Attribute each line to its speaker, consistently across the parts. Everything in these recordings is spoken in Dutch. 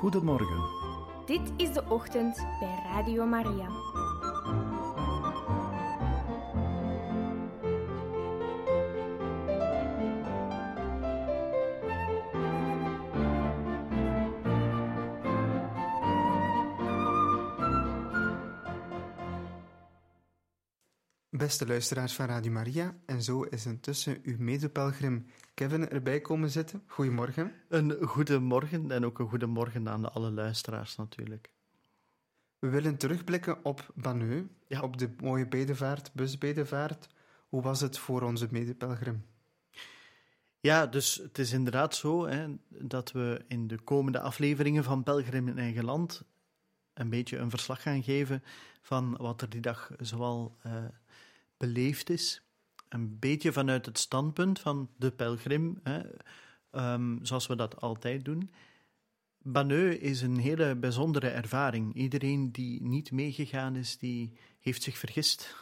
Speaker 1: Goedemorgen.
Speaker 2: Dit is de ochtend bij Radio Maria.
Speaker 3: Beste luisteraars van Radio Maria, en zo is intussen uw medepelgrim Kevin erbij komen zitten. Goedemorgen.
Speaker 4: Een goedemorgen en ook een goedemorgen aan alle luisteraars natuurlijk.
Speaker 3: We willen terugblikken op Banneux, op de mooie bedevaart, busbedevaart. Hoe was het voor onze medepelgrim?
Speaker 4: Ja, dus het is inderdaad zo dat we in de komende afleveringen van Pelgrim in Eigen Land een beetje een verslag gaan geven van wat er die dag zoal beleefd is. Een beetje vanuit het standpunt van de pelgrim, zoals we dat altijd doen. Banneux is een hele bijzondere ervaring. Iedereen die niet meegegaan is, die heeft zich vergist.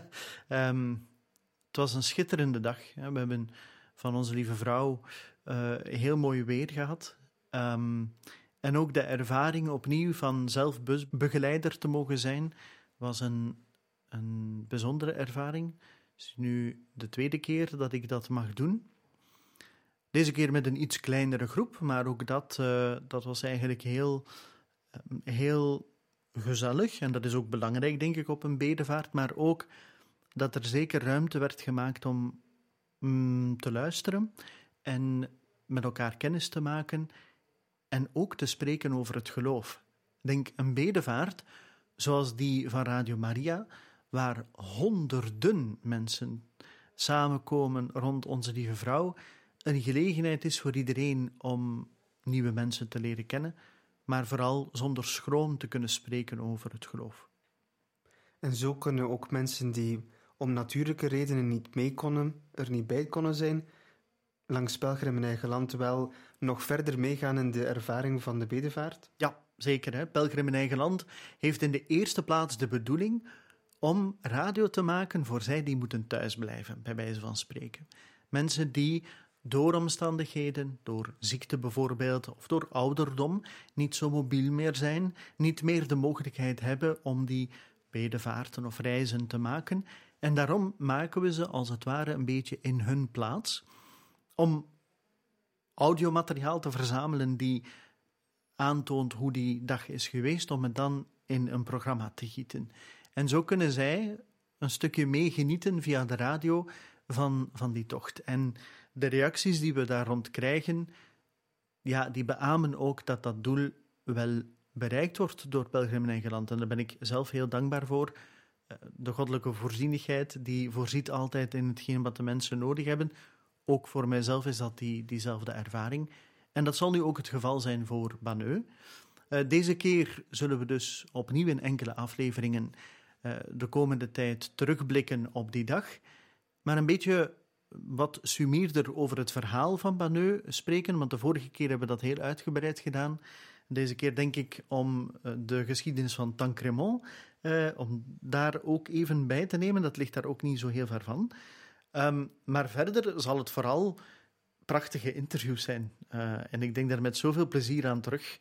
Speaker 4: Het was een schitterende dag. We hebben van onze lieve vrouw heel mooi weer gehad. En ook de ervaring opnieuw van zelf busbegeleider te mogen zijn, was een bijzondere ervaring. Het is nu de tweede keer dat ik dat mag doen. Deze keer met een iets kleinere groep, maar ook dat was eigenlijk heel gezellig. En dat is ook belangrijk, denk ik, op een bedevaart. Maar ook dat er zeker ruimte werd gemaakt om te luisteren en met elkaar kennis te maken en ook te spreken over het geloof. Ik denk, een bedevaart zoals die van Radio Maria, waar honderden mensen samenkomen rond onze lieve vrouw, een gelegenheid is voor iedereen om nieuwe mensen te leren kennen, maar vooral zonder schroom te kunnen spreken over het geloof.
Speaker 3: En zo kunnen ook mensen die om natuurlijke redenen niet mee konden, er niet bij konden zijn, langs Pelgrim in Eigen Land wel nog verder meegaan in de ervaring van de bedevaart?
Speaker 4: Ja, zeker. Pelgrim in Eigen Land heeft in de eerste plaats de bedoeling om radio te maken voor zij die moeten thuisblijven, bij wijze van spreken. Mensen die door omstandigheden, door ziekte bijvoorbeeld, of door ouderdom, niet zo mobiel meer zijn, niet meer de mogelijkheid hebben om die bedevaarten of reizen te maken. En daarom maken we ze als het ware een beetje in hun plaats, om audiomateriaal te verzamelen die aantoont hoe die dag is geweest, om het dan in een programma te gieten. En zo kunnen zij een stukje meegenieten via de radio van die tocht. En de reacties die we daar rond krijgen, ja, die beamen ook dat dat doel wel bereikt wordt door Pelgrim in Eigen Land. En daar ben ik zelf heel dankbaar voor. De goddelijke voorzienigheid, die voorziet altijd in hetgeen wat de mensen nodig hebben. Ook voor mijzelf is dat diezelfde ervaring. En dat zal nu ook het geval zijn voor Banneux. Deze keer zullen we dus opnieuw in enkele afleveringen de komende tijd terugblikken op die dag. Maar een beetje wat sumierder over het verhaal van Banneux spreken, want de vorige keer hebben we dat heel uitgebreid gedaan. Deze keer denk ik om de geschiedenis van Tancremont, om daar ook even bij te nemen. Dat ligt daar ook niet zo heel ver van. Maar verder zal het vooral prachtige interviews zijn. En ik denk daar met zoveel plezier aan terug.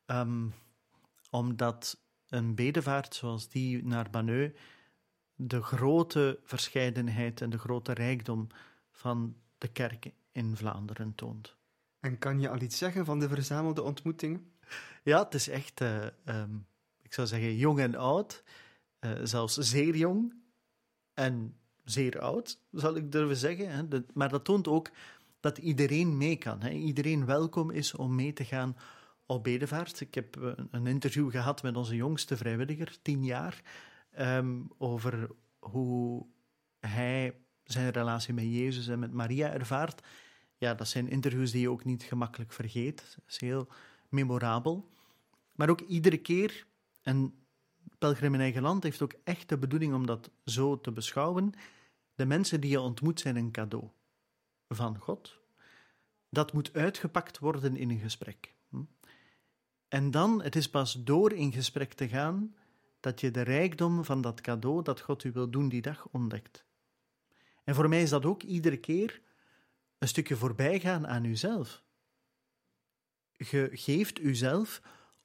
Speaker 4: Omdat een bedevaart zoals die naar Banneux de grote verscheidenheid en de grote rijkdom van de kerk in Vlaanderen toont.
Speaker 3: En kan je al iets zeggen van de verzamelde ontmoetingen?
Speaker 4: Ja, het is echt, ik zou zeggen, jong en oud. Zelfs zeer jong en zeer oud, zal ik durven zeggen. Maar dat toont ook dat iedereen mee kan. Iedereen welkom is om mee te gaan op bedevaart. Ik heb een interview gehad met onze jongste vrijwilliger, 10 jaar, over hoe hij zijn relatie met Jezus en met Maria ervaart. Ja, dat zijn interviews die je ook niet gemakkelijk vergeet. Dat is heel memorabel. Maar ook iedere keer, en Pelgrim in Eigen Land heeft ook echt de bedoeling om dat zo te beschouwen, de mensen die je ontmoet zijn een cadeau van God. Dat moet uitgepakt worden in een gesprek. En dan, het is pas door in gesprek te gaan, dat je de rijkdom van dat cadeau dat God u wil doen die dag ontdekt. En voor mij is dat ook iedere keer een stukje voorbij gaan aan uzelf. Je geeft uzelf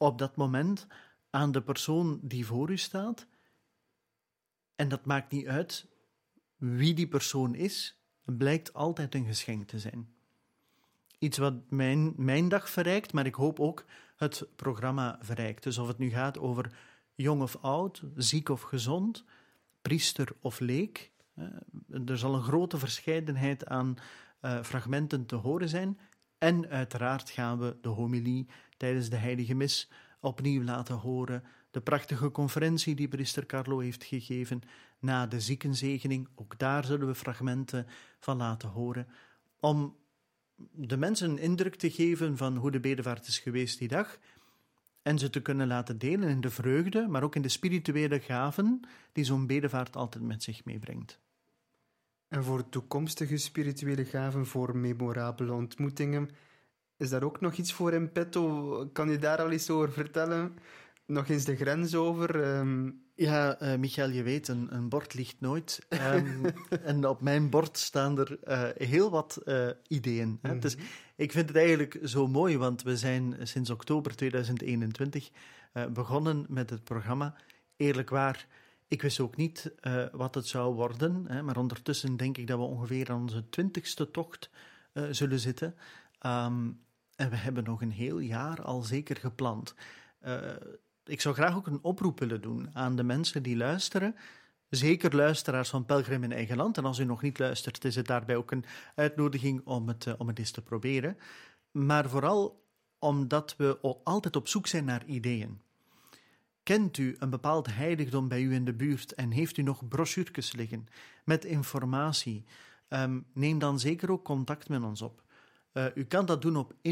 Speaker 4: op dat moment aan de persoon die voor u staat. En dat maakt niet uit wie die persoon is, het blijkt altijd een geschenk te zijn. Iets wat mijn dag verrijkt, maar ik hoop ook het programma verrijkt. Dus of het nu gaat over jong of oud, ziek of gezond, priester of leek. Er zal een grote verscheidenheid aan fragmenten te horen zijn. En uiteraard gaan we de homilie tijdens de heilige mis opnieuw laten horen. De prachtige conferentie die priester Carlo heeft gegeven na de ziekenzegening. Ook daar zullen we fragmenten van laten horen. Om de mensen een indruk te geven van hoe de bedevaart is geweest die dag. En ze te kunnen laten delen in de vreugde, maar ook in de spirituele gaven die zo'n bedevaart altijd met zich meebrengt.
Speaker 3: En voor toekomstige spirituele gaven, voor memorabele ontmoetingen, is daar ook nog iets voor in petto? Kan je daar al iets over vertellen? Nog eens de grens over?
Speaker 4: Ja, Michael, je weet, een bord ligt nooit. En op mijn bord staan er heel wat ideeën. Hè? Dus ik vind het eigenlijk zo mooi, want we zijn sinds oktober 2021 begonnen met het programma. Eerlijk waar, ik wist ook niet wat het zou worden, hè, maar ondertussen denk ik dat we ongeveer aan onze 20e tocht zullen zitten. En we hebben nog een heel jaar al zeker gepland. Ik zou graag ook een oproep willen doen aan de mensen die luisteren. Zeker luisteraars van Pelgrim in Eigen Land. En als u nog niet luistert, is het daarbij ook een uitnodiging om het eens te proberen. Maar vooral omdat we altijd op zoek zijn naar ideeën. Kent u een bepaald heiligdom bij u in de buurt en heeft u nog brochuurtjes liggen met informatie? Neem dan zeker ook contact met ons op. U kan dat doen op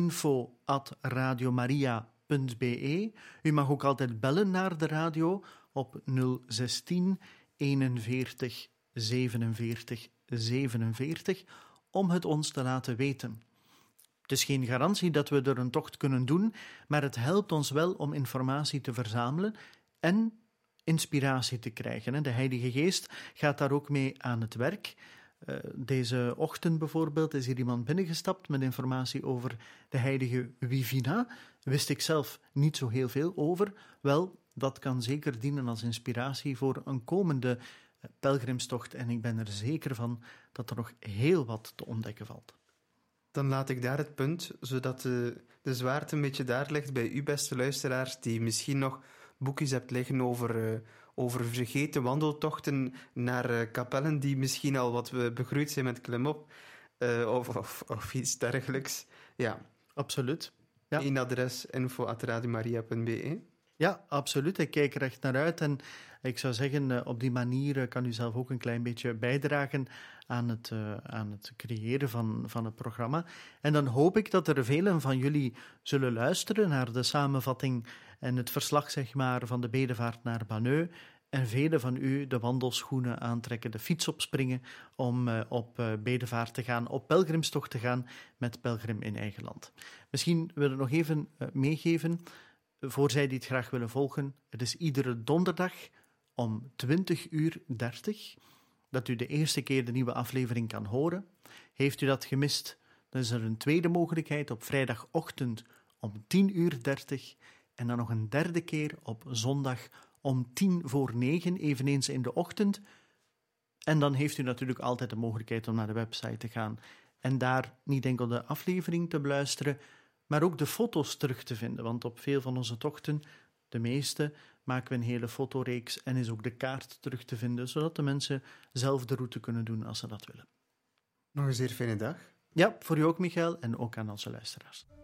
Speaker 4: info@radiomaria.be. U mag ook altijd bellen naar de radio op 016 41 47 47 om het ons te laten weten. Het is geen garantie dat we er een tocht kunnen doen, maar het helpt ons wel om informatie te verzamelen en inspiratie te krijgen. De Heilige Geest gaat daar ook mee aan het werk. Deze ochtend bijvoorbeeld is hier iemand binnengestapt met informatie over de heilige Wivina. Wist ik zelf niet zo heel veel over. Wel, dat kan zeker dienen als inspiratie voor een komende pelgrimstocht en ik ben er zeker van dat er nog heel wat te ontdekken valt.
Speaker 3: Dan laat ik daar het punt, zodat de zwaarte een beetje daar ligt bij u, beste luisteraars, die misschien nog boekjes hebt liggen over vergeten wandeltochten naar kapellen die misschien al wat begroeid zijn met klimop of iets dergelijks. Ja,
Speaker 4: absoluut. Ja.
Speaker 3: Eén adres, info@radiomaria.be.
Speaker 4: Ja, absoluut. Ik kijk er echt naar uit en ik zou zeggen, op die manier kan u zelf ook een klein beetje bijdragen aan het creëren van het programma. En dan hoop ik dat er velen van jullie zullen luisteren naar de samenvatting en het verslag, zeg maar, van de bedevaart naar Banneux. En velen van u de wandelschoenen aantrekken, de fiets opspringen om op bedevaart te gaan, op pelgrimstocht te gaan met Pelgrim in Eigen Land. Misschien wil ik nog even meegeven, voor zij die het graag willen volgen. Het is iedere donderdag om 20:30 dat u de eerste keer de nieuwe aflevering kan horen. Heeft u dat gemist, dan is er een tweede mogelijkheid op vrijdagochtend om 10:30 en dan nog een derde keer op zondag om 8:50, eveneens in de ochtend. En dan heeft u natuurlijk altijd de mogelijkheid om naar de website te gaan en daar niet enkel de aflevering te beluisteren, maar ook de foto's terug te vinden. Want op veel van onze tochten, de meeste, maken we een hele fotoreeks en is ook de kaart terug te vinden, zodat de mensen zelf de route kunnen doen als ze dat willen.
Speaker 3: Nog een zeer fijne dag.
Speaker 4: Ja, voor u ook, Michael, en ook aan onze luisteraars.